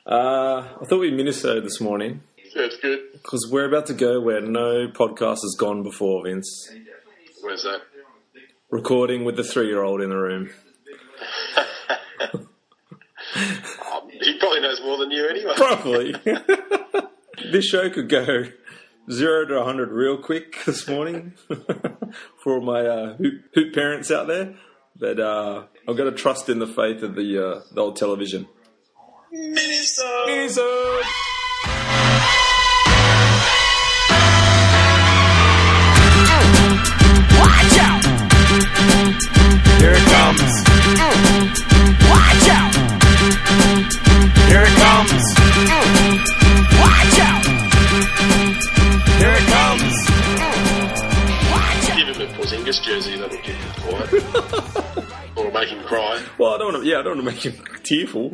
I thought we'd Minnesota this morning. That's good. Because we're about to go where no podcast has gone before, Vince. Where's that? Recording with the 3-year-old in the room. He probably knows more than you anyway. Probably. This show could go 0 to 100 real quick this morning for all my hoop parents out there. But I've got to trust in the faith of the old television. Minnesota! Watch out! Here it comes. Watch out! Here it comes. Watch out! Here it comes. Watch out! Give him a Porzingis jersey, that'll keep him quiet. Or make him cry. Well, I don't want to make him tearful.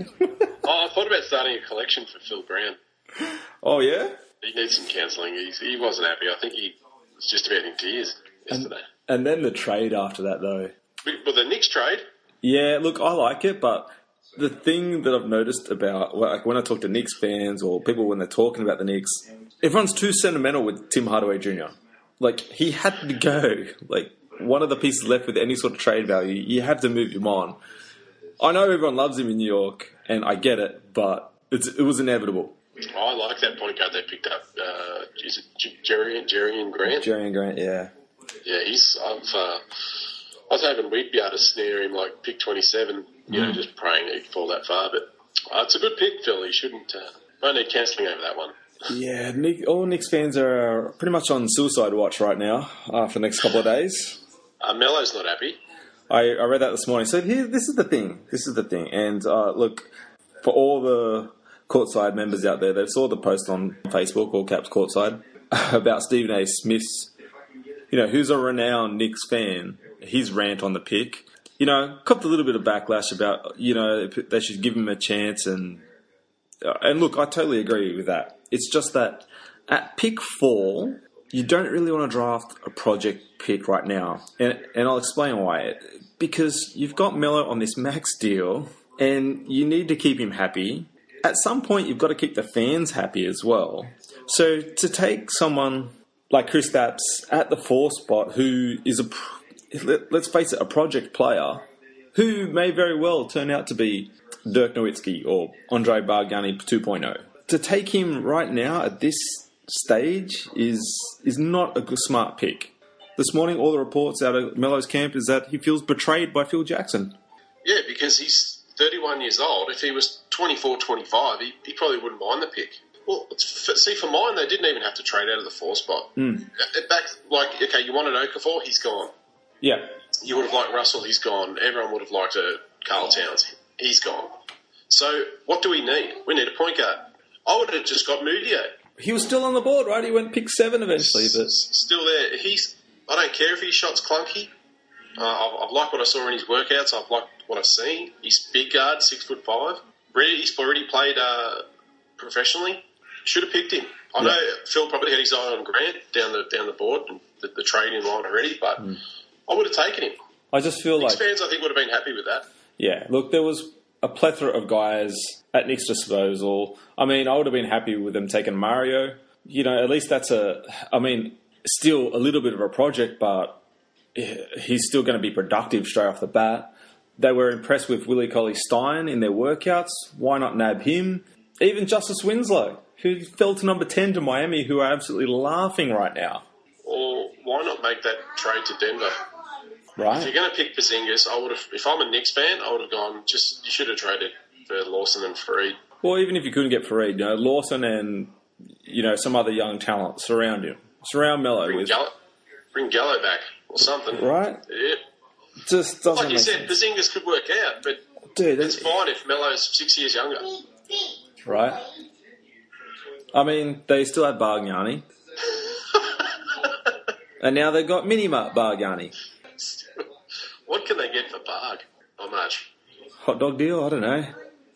I thought about starting a collection for Phil Grant. Oh, yeah? He needs some counselling. He wasn't happy. I think he was just about in tears yesterday. And then the trade after that, though. But the Knicks trade? Yeah, look, I like it, but the thing that I've noticed about, like when I talk to Knicks fans or people when they're talking about the Knicks, everyone's too sentimental with Tim Hardaway Jr. Like, he had to go. Like, one of the pieces left with any sort of trade value, you have to move him on. I know everyone loves him in New York, and I get it, but it was inevitable. I like that point guard they picked up. Is it Jerry and Grant? Jerry and Grant, yeah. Yeah, I was hoping we'd be able to snare him like pick 27, just praying he'd fall that far. But it's a good pick, Phil. He shouldn't. Won't need cancelling over that one. Yeah, all Knicks fans are pretty much on suicide watch right now after the next couple of days. Melo's not happy. I read that this morning. So this is the thing. And look, for all the Courtside members out there, they saw the post on Facebook, All Caps Courtside, about Stephen A. Smith's, who's a renowned Knicks fan, his rant on the pick. Copped a little bit of backlash about, they should give him a chance. And look, I totally agree with that. It's just that at pick 4, you don't really want to draft a project pick right now. And I'll explain why. Because you've got Melo on this max deal, and you need to keep him happy. At some point, you've got to keep the fans happy as well. So to take someone like Kristaps at the 4 spot, who is let's face it, a project player, who may very well turn out to be Dirk Nowitzki or Andre Bargnani 2.0. To take him right now at this stage is not a good, smart pick. This morning, all the reports out of Melo's camp is that he feels betrayed by Phil Jackson. Yeah, because he's 31 years old. If he was 24, 25, he probably wouldn't mind the pick. Well, see, for mine, they didn't even have to trade out of the 4 spot. Okay, you wanted Okafor, he's gone. Yeah. You would have liked Russell, he's gone. Everyone would have liked Karl Towns, he's gone. So what do we need? We need a point guard. I would have just got Mudiay. He was still on the board, right? He went pick 7 eventually, but still there. I don't care if his shot's clunky. I've liked what I saw in his workouts. I've liked what I've seen. He's big guard, 6'5". He's already played professionally. Should have picked him. I know Phil probably had his eye on Grant down the board and the trading line already, but I would have taken him. I just feel Knicks fans, I think, would have been happy with that. Yeah, look, there was a plethora of guys at Knicks' disposal. I mean, I would have been happy with them taking Mario. At least that's still a little bit of a project, but he's still going to be productive straight off the bat. They were impressed with Willie Cauley-Stein in their workouts. Why not nab him? Even Justice Winslow, who fell to number 10 to Miami, who are absolutely laughing right now. Or why not make that trade to Denver? Right. If you're going to pick Porzingis, I would have. If I'm a Knicks fan, I would have gone. You should have traded for Lawson and Fareed. Well, even if you couldn't get Fareed, Lawson and some other young talent surround him. Surround Melo bring Gallo back or something. Right? Yeah. Just doesn't like you said, Porzingis could work out, but it's fine if Melo's 6 years younger. Right. I mean, they still have Bargnani. And now they've got Mini-Mart Bargnani. What can they get for Barg? How much? Hot dog deal? I don't know.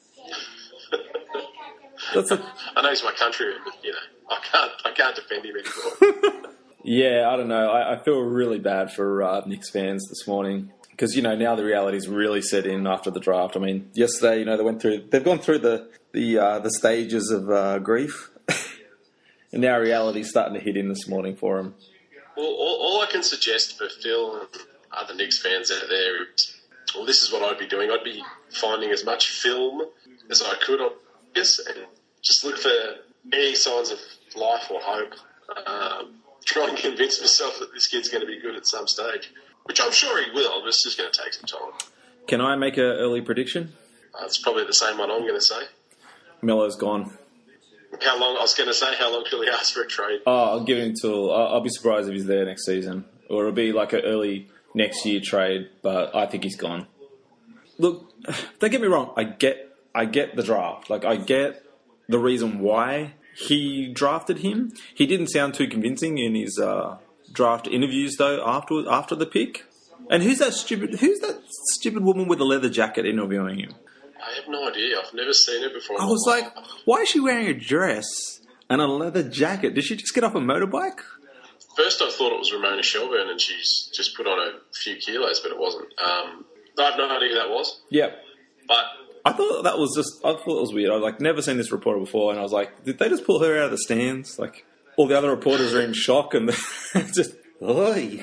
I know he's my country, but I can't defend him anymore. Yeah, I don't know. I feel really bad for Knicks fans this morning. because now the reality's really set in after the draft. I mean, yesterday, they've gone through the stages of grief, and now reality's starting to hit in this morning for them. Well, all I can suggest for Phil and other Knicks fans out there is, well, this is what I'd be doing. I'd be finding as much film as I could on this and just look for any signs of life or hope. Try and convince myself that this kid's going to be good at some stage, which I'm sure he will, but it's just going to take some time. Can I make an early prediction? It's probably the same one I'm going to say. Melo's gone. How long till he asks for a trade? Oh, I'll give him till... I'll be surprised if he's there next season. Or it'll be like an early next year trade, but I think he's gone. Look, don't get me wrong. I get the draft. Like, I get the reason why he drafted him. He didn't sound too convincing in his draft interviews, though, after the pick. And who's that stupid woman with a leather jacket interviewing him? I have no idea. I've never seen her before. I was like, why is she wearing a dress and a leather jacket? Did she just get off a motorbike? First, I thought it was Ramona Shelburne, and she's just put on a few kilos, but it wasn't. I have no idea who that was. Yeah, but I thought it was weird. I'd never seen this reporter before, and I was like, did they just pull her out of the stands? Like, all the other reporters are in shock, and just, oi.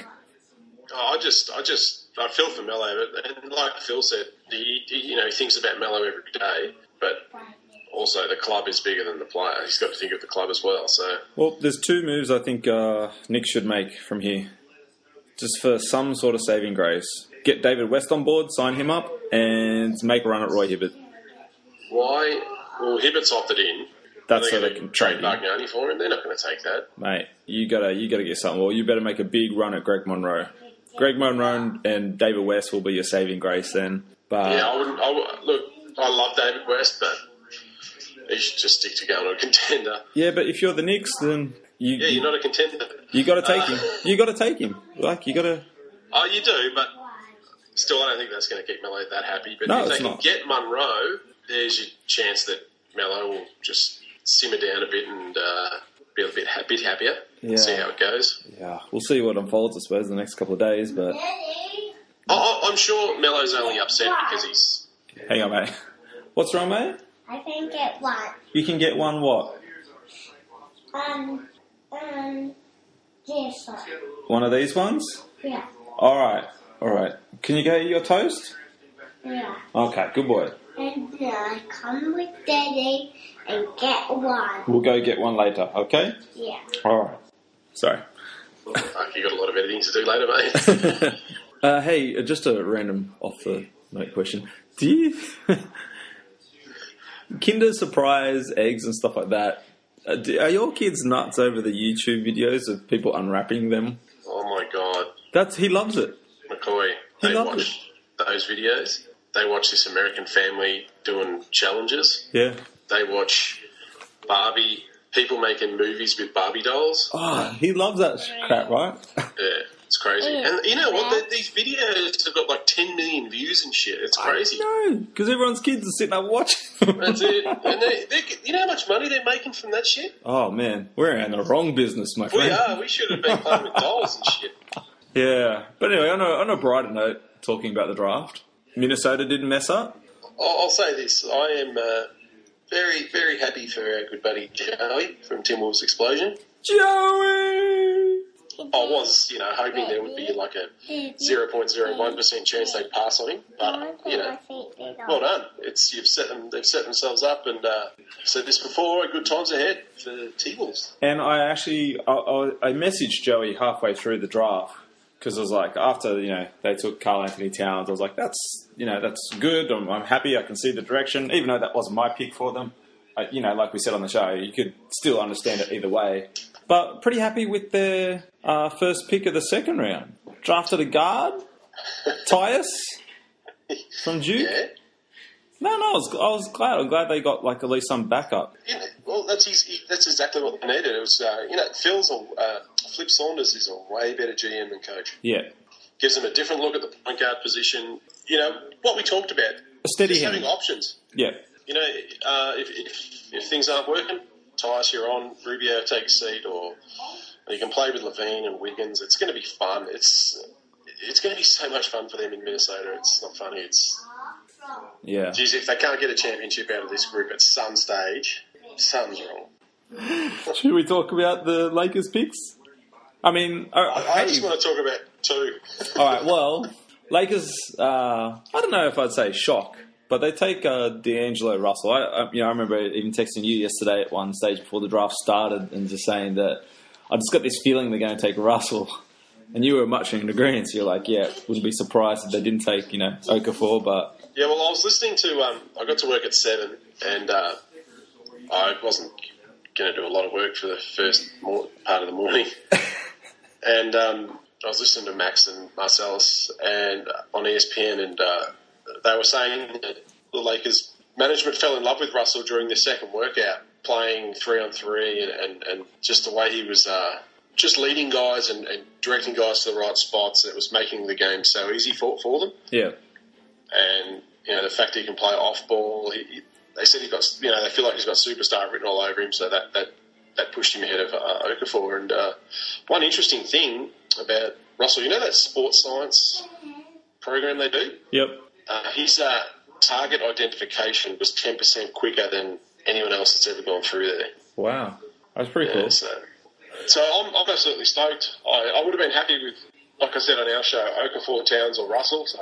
I feel for Melo, and like Phil said, he thinks about Melo every day, but also the club is bigger than the player. He's got to think of the club as well. So, well, there's two moves I think Nick should make from here, just for some sort of saving grace. Get David West on board, sign him up, and make a run at Roy Hibbert. Why? Well, Hibbert's opted in. That's so they can trade Bargnani for him. They're not going to take that, mate. You gotta get something. Well, you better make a big run at Greg Monroe. Greg Monroe and David West will be your saving grace then. But yeah, look, I love David West, but he should just stick to going on a contender. Yeah, but if you're the Knicks, then you're not a contender. You got to take him. You got to take him. Like, you got to. Oh, you do, but still, I don't think that's going to keep Melo that happy. But no, if they can not. get Monroe, there's your chance that Melo will just simmer down a bit and be a bit happier. Yeah. See how it goes. Yeah, we'll see what unfolds, I suppose, in the next couple of days. But I'm sure Melo's only upset because he's. Hang on, mate. What's wrong, mate? I can get one. You can get one what? This one. One of these ones? Yeah. All right. Can you go eat your toast? Yeah. Okay, good boy. And then I come with Daddy and get one. We'll go get one later, okay? Yeah. All right. Sorry. Fuck, you got a lot of editing to do later, mate. Hey, just a random off-the-note question. Do you... Kinder Surprise eggs and stuff like that, are your kids nuts over the YouTube videos of people unwrapping them? Oh, my God. He loves it. McCoy, they watch those videos. They watch this American family doing challenges. Yeah. They watch Barbie, people making movies with Barbie dolls. Oh, he loves that crap, right? Yeah, it's crazy. And you know what? These videos have got like 10 million views and shit. It's crazy. No, because everyone's kids are sitting there watching. That's it. And you know how much money they're making from that shit? Oh, man. We're in the wrong business, my friend. We are. We should have been playing with dolls and shit. Yeah. But anyway, on a brighter note, talking about the draft, Minnesota didn't mess up. I'll say this. I am very, very happy for our good buddy Joey from Tim Wolf's Explosion. Joey! I was, hoping there would be like a 0.01% chance they'd pass on him. But, well done. They've set themselves up, and said this before, good times ahead for T-Wolves. And I actually, I messaged Joey halfway through the draft, because I was like, after, they took Karl Anthony Towns, I was like, that's good. I'm happy. I can see the direction, even though that wasn't my pick for them. Like we said on the show, you could still understand it either way. But pretty happy with their first pick of the second round. Drafted a guard, Tyus from Duke. Yeah. No, I was glad. I'm glad they got at least some backup. Yeah, well, that's exactly what they needed. It was, Flip Saunders is a way better GM than coach. Yeah. Gives them a different look at the point guard position. What we talked about. A steady just hand. having options. Yeah. If things aren't working, Tyus, you're on. Rubio, take a seat, or you can play with Levine and Wiggins. It's going to be fun. it's going to be so much fun for them in Minnesota. It's not funny. Yeah. Geez, if they can't get a championship out of this group at some stage, something's wrong. Should we talk about the Lakers picks? I mean, I just want to talk about two. All right, well, Lakers, I don't know if I'd say shock, but they take D'Angelo Russell. I remember even texting you yesterday at one stage before the draft started and just saying that I just got this feeling they're going to take Russell. And you were much in agreement. So you're like, yeah, wouldn't be surprised if they didn't take, Okafor, but... Yeah, well, I was listening to... I got to work at 7, and I wasn't going to do a lot of work for the first part of the morning. And I was listening to Max and Marcellus and on ESPN, and they were saying that the Lakers management fell in love with Russell during the second workout, playing 3-on-3 and just the way he was... just leading guys and directing guys to the right spots. It was making the game so easy for them. Yeah. And, the fact he can play off ball, they said he got, they feel like he's got superstar written all over him, so that pushed him ahead of Okafor. And one interesting thing about Russell, that sports science program they do? Yep. His target identification was 10% quicker than anyone else that's ever gone through there. Wow. That's pretty cool. So I'm absolutely stoked. I would have been happy with, like I said on our show, Okafor, Towns or Russell. So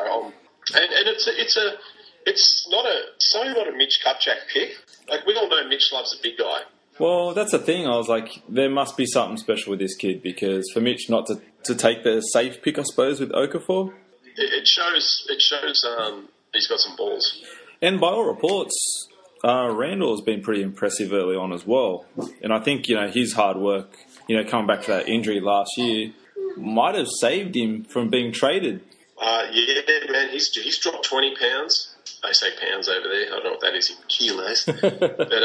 it's not a Mitch Kupchak pick. Like we all know Mitch loves a big guy. Well, that's the thing. I was like, there must be something special with this kid because for Mitch not to take the safe pick, I suppose, with Okafor. It shows. He's got some balls. And by all reports, Randall has been pretty impressive early on as well. And I think his hard work. Coming back to that injury last year, might have saved him from being traded. Yeah, man, he's dropped 20 pounds. They say pounds over there. I don't know what that is in kilos. But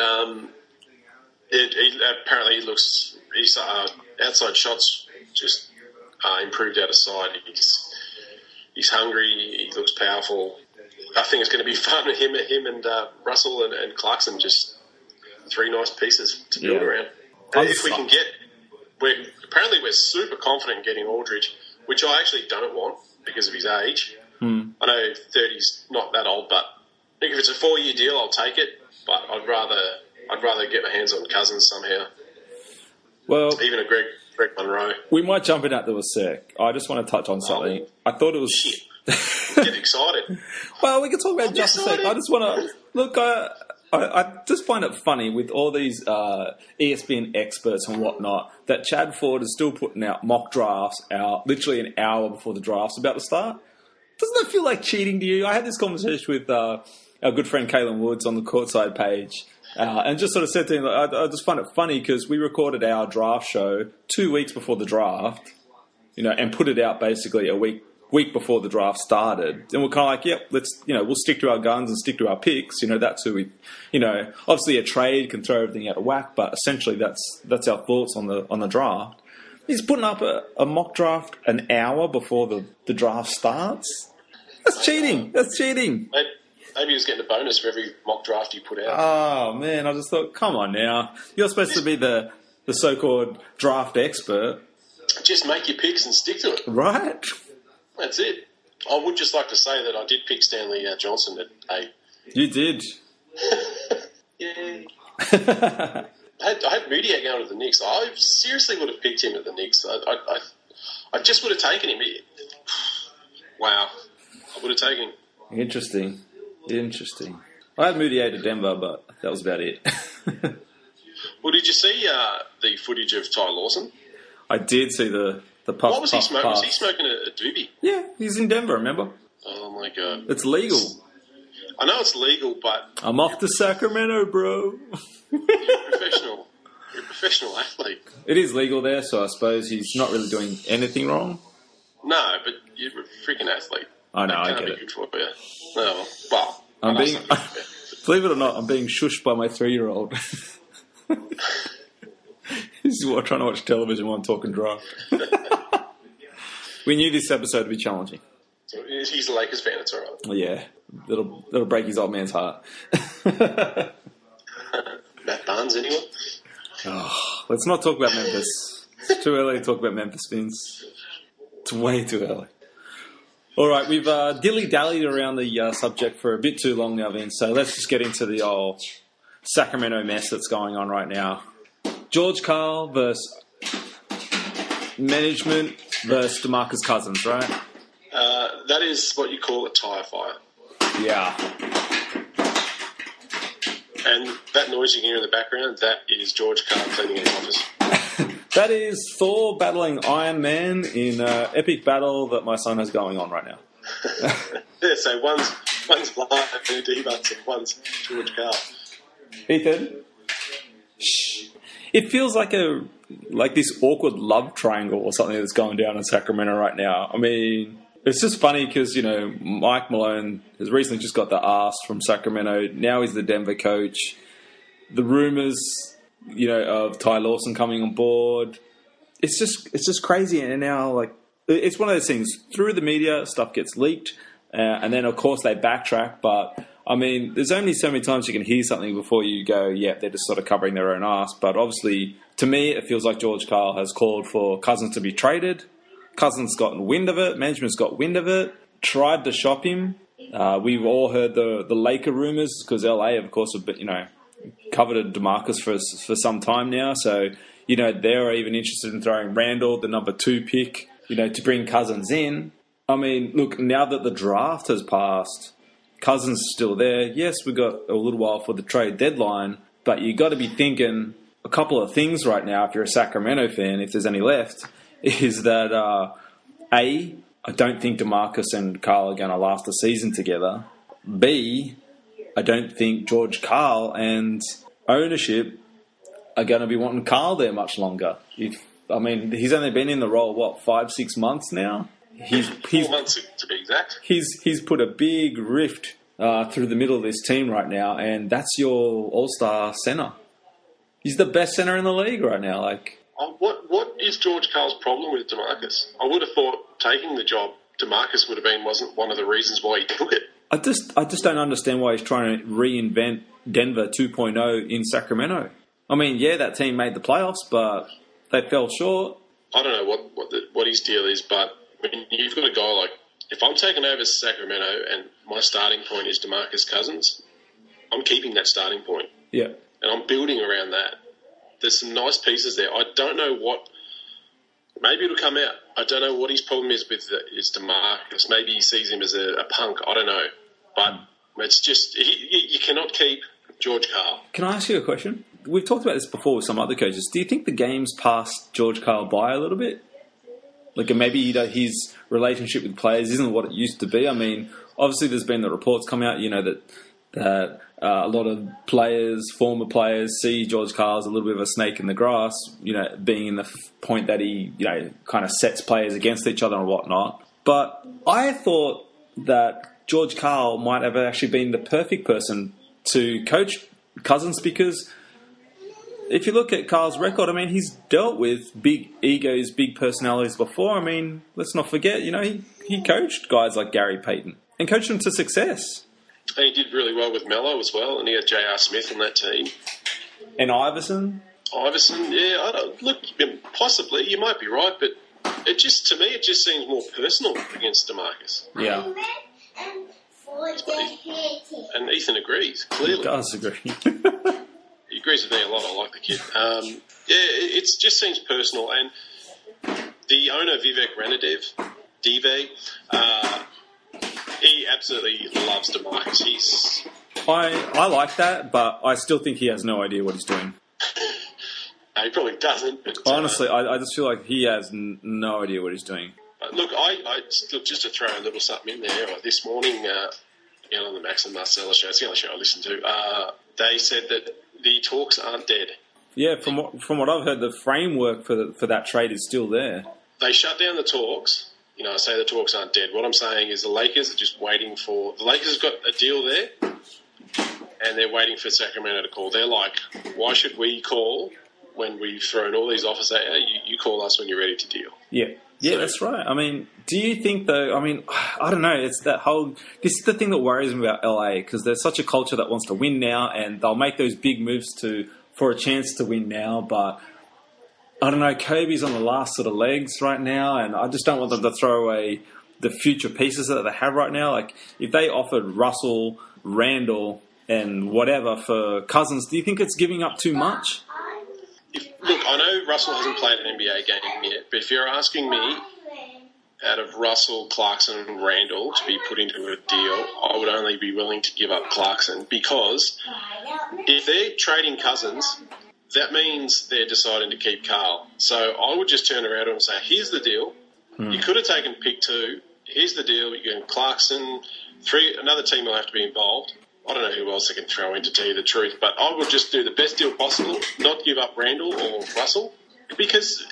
apparently his outside shots just improved out of sight. He's hungry. He looks powerful. I think it's going to be fun with him and Russell and Clarkson. Just three nice pieces to build around. If we can get... We're super confident in getting Aldridge, which I actually don't want because of his age. I know 30's not that old, but I think if it's a 4-year deal, I'll take it. But I'd rather get my hands on Cousins somehow. Well, even a Greg Monroe. We might jump in at the sec. I just want to touch on something. I thought it was shit. Get excited. Well, we can talk about just a sec. I just want to look. I just find it funny with all these ESPN experts and whatnot that Chad Ford is still putting out mock drafts out literally an hour before the draft's about to start. Doesn't that feel like cheating to you? I had this conversation with our good friend Kalen Woods on the Courtside page and just sort of said to him, I just find it funny because we recorded our draft show 2 weeks before the draft, and put it out basically a week before the draft started, and we're kind of like, yep, let's, we'll stick to our guns and stick to our picks. That's who we, obviously a trade can throw everything out of whack, but essentially that's our thoughts on the draft. He's putting up a mock draft an hour before the draft starts. That's cheating. That's cheating. Maybe he was getting a bonus for every mock draft you put out. Oh man, I just thought, come on now, you're supposed to be the so-called draft expert. Just make your picks and stick to it. Right. That's it. I would just like to say that I did pick Stanley Johnson at 8. You did. Yay. I had Moody going to the Knicks. I seriously would have picked him at the Knicks. I just would have taken him. Wow. I would have taken him. Interesting. I had Moody to Denver, but that was about it. Well, did you see the footage of Ty Lawson? I did see the puff. What was he smoking? Was he smoking a doobie? Yeah, he's in Denver, remember? Oh, my God. It's legal. I know it's legal, but... I'm off to Sacramento, bro. You're a professional. You're a professional athlete. It is legal there, so I suppose he's not really doing anything wrong. No, but you're a freaking athlete. I know, I get be it. Good for you. No, well, I'm being... Believe it or not, I'm being shushed by my 3-year-old. This is what trying to watch television while I'm talking draft. We knew this episode would be challenging. So he's a Lakers fan, it's all right. Yeah, it'll break his old man's heart. Matt Barnes, anyone? Oh, let's not talk about Memphis. It's too early to talk about Memphis, Vince. It's way too early. All right, we've dilly-dallied around the subject for a bit too long now, Vince, so let's just get into the old Sacramento mess that's going on right now. George Karl versus management versus DeMarcus Cousins, right? That is what you call a tyre fire. Yeah. And that noise you can hear in the background, that is George Karl cleaning his office. That is Thor battling Iron Man in an epic battle that my son has going on right now. Yeah, so one's live and D-Bucks and one's George Karl. Ethan? Shh. It feels like this awkward love triangle or something that's going down in Sacramento right now. I mean, it's just funny because, Mike Malone has recently just got the ask from Sacramento. Now he's the Denver coach. The rumours, of Ty Lawson coming on board. It's just crazy. And now, it's one of those things. Through the media, stuff gets leaked. And then, of course, they backtrack. But, I mean, there's only so many times you can hear something before you go, yeah, they're just sort of covering their own ass. But obviously, to me, it feels like George Karl has called for Cousins to be traded. Cousins gotten wind of it. Management's got wind of it. Tried to shop him. We've all heard the Laker rumours because LA, of course, have been, coveted DeMarcus for some time now. So, they're even interested in throwing Randall, the number 2 pick, to bring Cousins in. I mean, look, now that the draft has passed, Cousins is still there. Yes, we've got a little while for the trade deadline, but you got to be thinking a couple of things right now if you're a Sacramento fan, if there's any left, is that, A, I don't think DeMarcus and Karl are going to last the season together. B, I don't think George Karl and ownership are going to be wanting Karl there much longer. He's only been in the role, 5-6 months now? He's 4 months to be exact. He's put a big rift through the middle of this team right now, and that's your all-star center. He's the best center in the league right now. What is George Karl's problem with DeMarcus? I would have thought taking the job DeMarcus wasn't one of the reasons why he took it. I just don't understand why he's trying to reinvent Denver 2.0 in Sacramento. I mean, yeah, that team made the playoffs, but they fell short. I don't know what his deal is, but when you've got a guy like, if I'm taking over Sacramento and my starting point is DeMarcus Cousins, I'm keeping that starting point. Yeah. And I'm building around that. There's some nice pieces there. I don't know maybe it'll come out. I don't know what his problem is with DeMarcus. Maybe he sees him as a punk. I don't know. But it's just, you cannot keep George Karl. Can I ask you a question? We've talked about this before with some other coaches. Do you think the game's passed George Karl by a little bit? Maybe his relationship with players isn't what it used to be. I mean, obviously there's been the reports come out, that a lot of former players, see George Karl as a little bit of a snake in the grass, being in the point that he, kind of sets players against each other and whatnot. But I thought that George Karl might have actually been the perfect person to coach Cousins because if you look at Karl's record, I mean, he's dealt with big egos, big personalities before. I mean, let's not forget, he coached guys like Gary Payton and coached them to success. And he did really well with Melo as well, and he had J.R. Smith on that team. And Iverson? Yeah, possibly, you might be right, but to me, it just seems more personal against DeMarcus. Yeah. And Ethan agrees, clearly. He does agree. He agrees with me a lot. I like the kid. It just seems personal. And the owner, Vivek Ranadive, he absolutely loves DeMarcus. I like that, but I still think he has no idea what he's doing. He probably doesn't. But, honestly, I just feel like he has no idea what he's doing. Look, just to throw a little something in there, this morning, on the Max and Marcella show, it's the only show I listen to, they said that the talks aren't dead. Yeah, from what I've heard, the framework for that trade is still there. They shut down the talks. I say the talks aren't dead. What I'm saying is the Lakers are just waiting for... The Lakers have got a deal there, and they're waiting for Sacramento to call. They're like, why should we call when we've thrown all these offers at you? You call us when you're ready to deal. Yeah. Yeah, that's right. I mean, do you think, though... I mean, I don't know. It's that whole... This is the thing that worries me about LA, because there's such a culture that wants to win now, and they'll make those big moves for a chance to win now, but... I don't know, Kobe's on the last sort of legs right now, and I just don't want them to throw away the future pieces that they have right now. Like, if they offered Russell, Randall, and whatever for Cousins, do you think it's giving up too much? Look, I know Russell hasn't played an NBA game yet, but if you're asking me, out of Russell, Clarkson, and Randall to be put into a deal, I would only be willing to give up Clarkson, because if they're trading Cousins, that means they're deciding to keep Carl. So I would just turn around and say, here's the deal. You could have taken pick 2. Here's the deal. You get Clarkson. 3. Another team will have to be involved. I don't know who else they can throw in, to tell you the truth, but I would just do the best deal possible, not give up Randall or Russell, because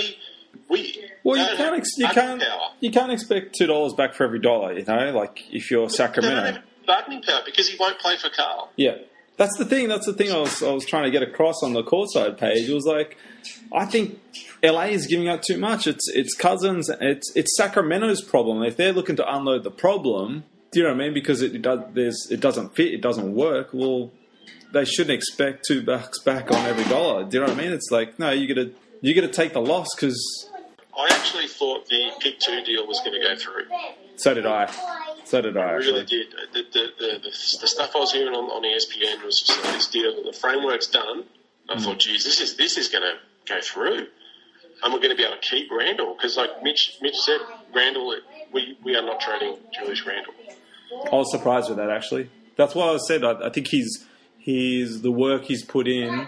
you can't expect $2 back for every dollar. You know, like if you're Sacramento, they don't have bargaining power because he won't play for Carl. Yeah, that's the thing. That's the thing I was trying to get across on the courtside page. It was like, I think LA is giving up too much. It's Cousins. It's Sacramento's problem. If they're looking to unload the problem, do you know what I mean? Because it doesn't fit, it doesn't work. Well, they shouldn't expect $2 back on every dollar. Do you know what I mean? It's like, no, you got to take the loss, because I actually thought the pick 2 deal was going to go through. So did I. I really did. The stuff I was hearing on ESPN was just like, this deal, the framework's done. I thought, geez, this is going to go through, and we're going to be able to keep Randall, because like Mitch said, Randall, we are not trading Julius Randall. I was surprised with that, actually. That's why I said I think he's the work he's put in.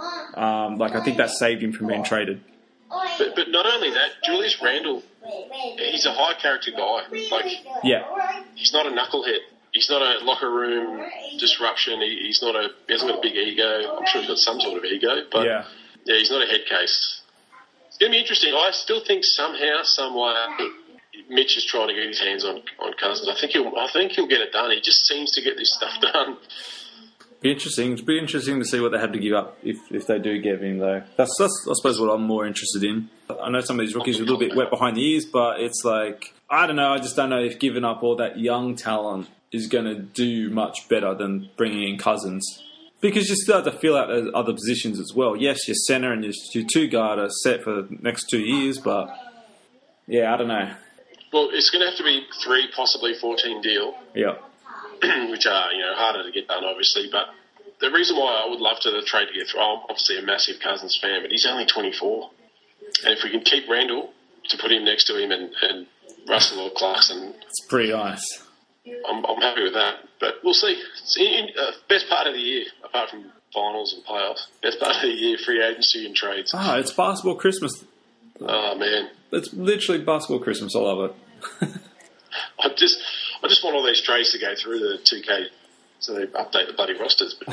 I think that saved him from being traded. But not only that, Julius Randall, he's a high character guy. Like, yeah, he's not a knucklehead. He's not a locker room disruption. He hasn't got a big ego. I'm sure he's got some sort of ego, but yeah, he's not a head case. It's going to be interesting. I still think somehow, some way, Mitch is trying to get his hands on Cousins. I think he'll get it done. He just seems to get this stuff done. Be interesting. It'd be interesting to see what they have to give up if they do give him, though. That's I suppose what I'm more interested in. I know some of these rookies are a little bit wet behind the ears, but it's like, I don't know. I just don't know if giving up all that young talent is going to do much better than bringing in Cousins. Because you still have to fill out those other positions as well. Yes, your centre and your 2 guard are set for the next 2 years, but yeah, I don't know. Well, it's going to have to be 3, possibly 14 deal. Yeah. Which are harder to get done, obviously. But the reason why I would love to the trade to get through, I'm obviously a massive Cousins fan, but he's only 24. And if we can keep Randall to put him next to him and Russell or Clarkson, it's pretty nice. I'm happy with that. But we'll see. It's best part of the year, apart from finals and playoffs. Best part of the year, free agency and trades. It's basketball Christmas. Oh man, it's literally basketball Christmas. I love it. I just want all these trades to go through the 2K so they update the bloody rosters. But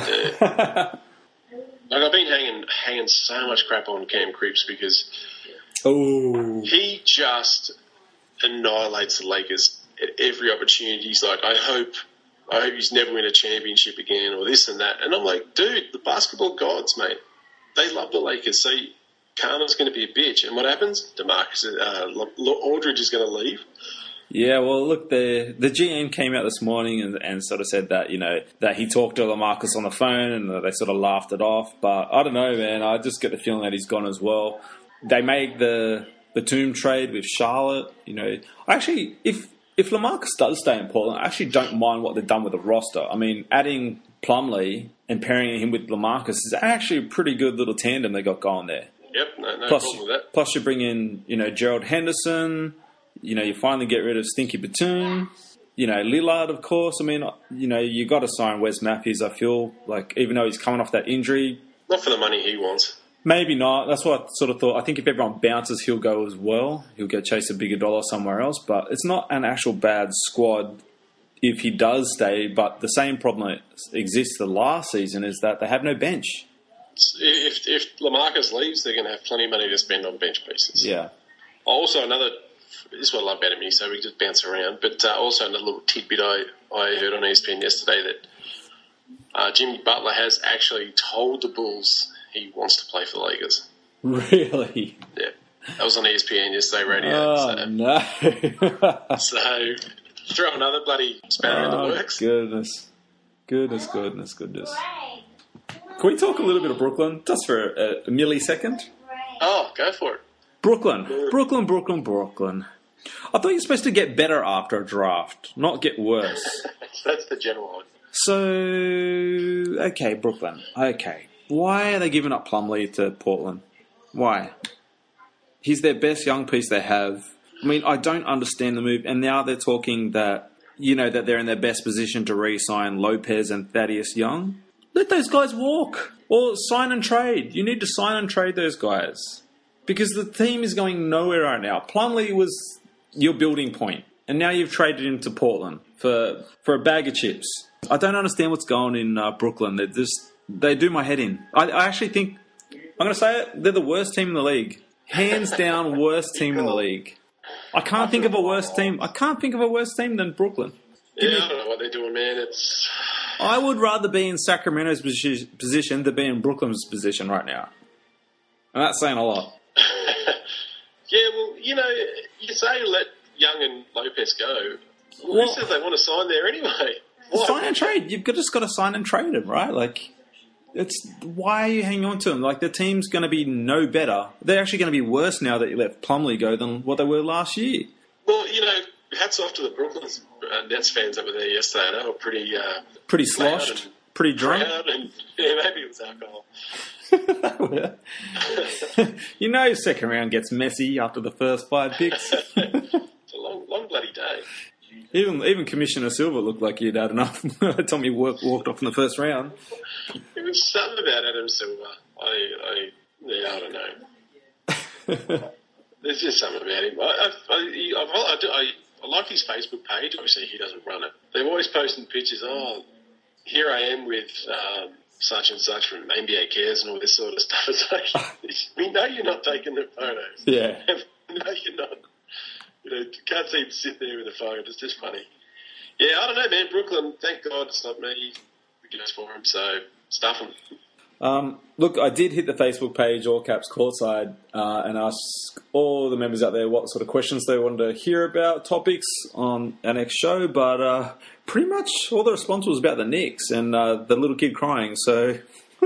I've been hanging so much crap on Cam Cripps because he just annihilates the Lakers at every opportunity. He's like, I hope he's never win a championship again, or this and that. And I'm like, dude, the basketball gods, mate, they love the Lakers. So Karma's going to be a bitch. And what happens? DeMarcus Aldridge is going to leave. Yeah, well, look, the GM came out this morning and sort of said that, that he talked to LaMarcus on the phone and they sort of laughed it off. But I don't know, man. I just get the feeling that he's gone as well. They made the Batum trade with Charlotte. Actually, if LaMarcus does stay in Portland, I actually don't mind what they've done with the roster. I mean, adding Plumlee and pairing him with LaMarcus is actually a pretty good little tandem they got going there. Yep, no problem with that. Plus, you bring in, Gerald Henderson. You finally get rid of Stinky Batum. Lillard, of course. I mean, you got to sign Wes Matthews, I feel. Like, even though he's coming off that injury. Not for the money he wants. Maybe not. That's what I sort of thought. I think if everyone bounces, he'll go as well. He'll go chase a bigger dollar somewhere else. But it's not an actual bad squad if he does stay. But the same problem that exists the last season is that they have no bench. If LaMarcus leaves, they're going to have plenty of money to spend on bench pieces. Yeah. Also, this is what I love about me, so we just bounce around. But also another little tidbit I heard on ESPN yesterday that Jimmy Butler has actually told the Bulls he wants to play for the Lakers. Really? Yeah. That was on ESPN yesterday radio. Oh, no. So, throw another bloody spanner in the works. Goodness. Can we talk a little bit of Brooklyn, just for a millisecond? Oh, go for it. Brooklyn. I thought you're supposed to get better after a draft, not get worse. That's the general idea. So, okay, Brooklyn. Okay. Why are they giving up Plumlee to Portland? Why? He's their best young piece they have. I mean, I don't understand the move. And now they're talking that, that they're in their best position to re-sign Lopez and Thaddeus Young. Let those guys walk. Or sign and trade. You need to sign and trade those guys. Because the team is going nowhere right now. Plumlee was your building point. And now you've traded him to Portland for a bag of chips. I don't understand what's going on in Brooklyn. They do my head in. I actually think, I'm going to say it, they're the worst team in the league. Hands down, worst team in the league. I can't think of a worse team. I can't think of a worse team than Brooklyn. I don't know what they're doing, man. I would rather be in Sacramento's position than be in Brooklyn's position right now. And that's saying a lot. Yeah, well, you say let Young and Lopez go. Well, who said they want to sign there anyway? What? Sign and trade. You've just got to sign and trade them, right? Like, why are you hanging on to them? Like, the team's going to be no better. They're actually going to be worse now that you let Plumlee go than what they were last year. Well, hats off to the Brooklyn Nets fans over there yesterday. They were pretty sloshed, pretty drunk. And, maybe it was alcohol. Second round gets messy after the first 5 picks. It's a long bloody day. Even Commissioner Silver looked like he'd had enough. Tommy walked off in the first round. There was something about Adam Silver. I don't know. There's just something about him. I like his Facebook page. Obviously, he doesn't run it. They're always posting pictures. Oh, here I am with such and such from NBA Cares and all this sort of stuff. It's like, we know you're not taking the photos. Yeah. No, you're not. You can't see him sit there with a phone. It's just funny. Yeah, I don't know, man. Brooklyn, thank God it's not me. It goes for him, so stuff him. Look, I did hit the Facebook page, All Caps Courtside, and ask all the members out there what sort of questions they wanted to hear about, topics on our next show, but pretty much all the response was about the Knicks and the little kid crying, so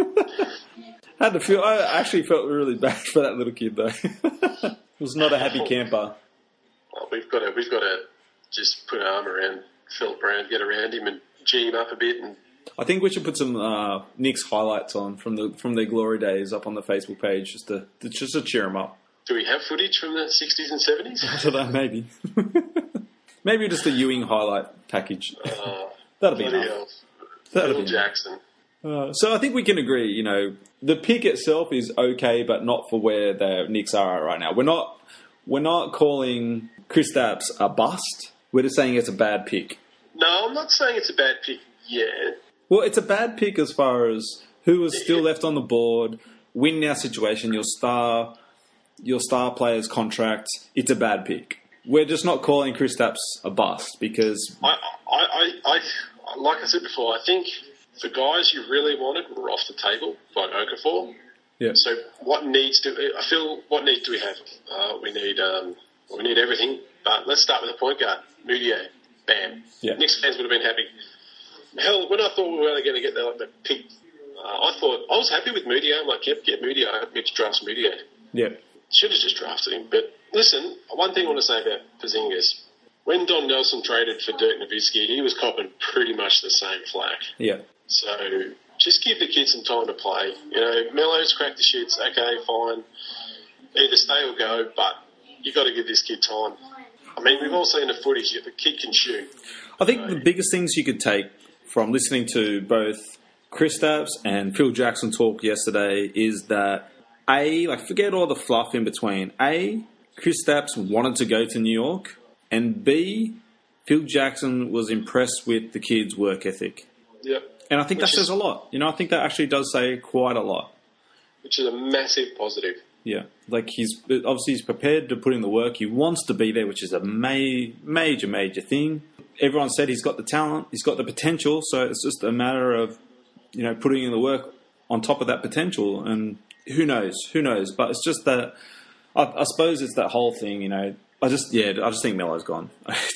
I actually felt really bad for that little kid, though. He was not a happy camper. Well, we've got to just put an arm around Phil Brown, get around him and G him up a bit. And I think we should put some Knicks highlights on from their glory days up on the Facebook page just to cheer them up. Do we have footage from the 60s and 70s? I don't know, maybe. Maybe just a Ewing highlight package. That'll be enough. Phil Jackson. So I think we can agree, the pick itself is okay, but not for where the Knicks are at right now. We're not calling Kristaps a bust. We're just saying it's a bad pick. No, I'm not saying it's a bad pick yet. Well, it's a bad pick as far as who is still left on the board, win now situation, your star player's contract. It's a bad pick. We're just not calling Kristaps a bust because I like I said before, I think the guys you really wanted were off the table, like Okafor. Yeah. So what needs do we have? We need everything. But let's start with the point guard, Mudiay. Bam. Yeah. Knicks fans would have been happy. Hell, when I thought we were only going to get the pick, I was happy with Mudiay. I'm like, yep, get Mudiay. I hope Mitch drafts Mudiay. Yeah. Should have just drafted him. But listen, one thing I want to say about Porzingis. When Don Nelson traded for Dirk Nowitzki, he was copping pretty much the same flack. Yeah. So just give the kid some time to play. Melo's cracked the shits. Okay, fine. Either stay or go, but you've got to give this kid time. I mean, we've all seen the footage. The kid can shoot. I think the biggest things you could take from listening to both Kristaps and Phil Jackson talk yesterday is that forget all the fluff in between. Kristaps wanted to go to New York, and B, Phil Jackson was impressed with the kid's work ethic. Yep. And I think that says a lot. I think that actually does say quite a lot. Which is a massive positive. Yeah. Like, he's prepared to put in the work. He wants to be there, which is a major thing. Everyone said he's got the talent, he's got the potential, so it's just a matter of, putting in the work on top of that potential. And who knows? But it's just that, I suppose it's that whole thing, I just think Melo's gone.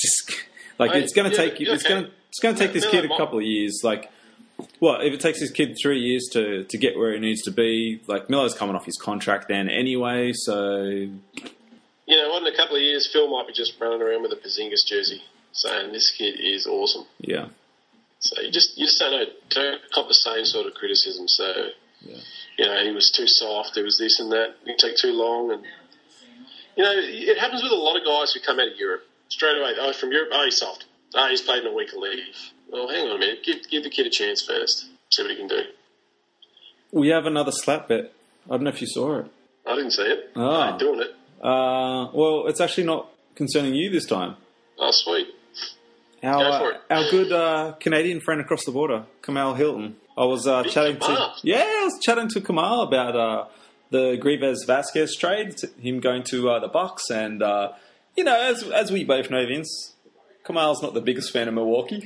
It's going to take this kid a couple of years. If it takes this kid 3 years to get where he needs to be, Melo's coming off his contract then anyway, so... you know what? In a couple of years, Phil might be just running around with a Porzingis jersey, saying this kid is awesome. Yeah. So you just don't know. Don't cop the same sort of criticism. So you know, he was too soft. There was this and that. It take too long, and you know, it happens with a lot of guys who come out of Europe straight away. Oh, from Europe. Oh, he's soft. Oh, he's played in a week of leave. Well, hang on a minute. Give the kid a chance first. See what he can do. We have another slap bet. I don't know if you saw it. I didn't see it. Oh. I ain't doing it. Well, it's actually not concerning you this time. Oh, sweet. Go for it. Our good Canadian friend across the border, Kamal Hilton. I was chatting to Kamal about the Grievez Vasquez trade, him going to the Bucks, and you know, as we both know, Vince, Kamal's not the biggest fan of Milwaukee.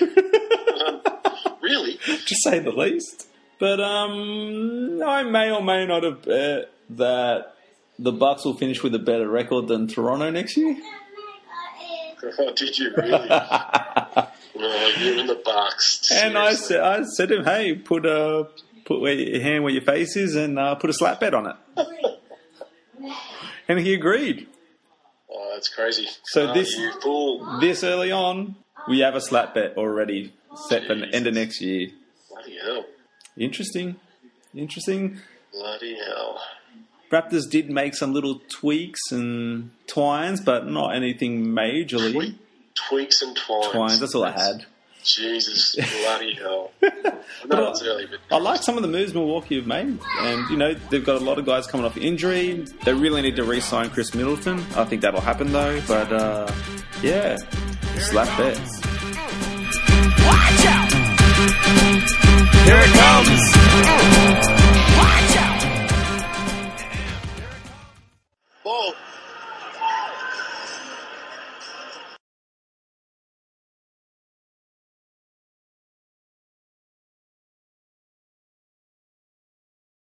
Really? To say the least. But I may or may not have bet that the Bucks will finish with a better record than Toronto next year. Oh, did you really? Oh, you and the Bucks. And I said to him, hey, put your hand where your face is and put a slap bet on it. And he agreed. Oh, that's crazy. So you fool. This early on, we have a slap bet already set for the end of next year. Bloody hell. Interesting. Bloody hell. Raptors did make some little tweaks and twines, but not anything majorly. Tweaks and twines. That's all I had. Jesus, bloody hell. No, it's early, but I like some of the moves Milwaukee have made. And, you know, they've got a lot of guys coming off injury. They really need to re-sign Chris Middleton. I think that'll happen, though. But, yeah, slap bets. Watch out! Here it comes!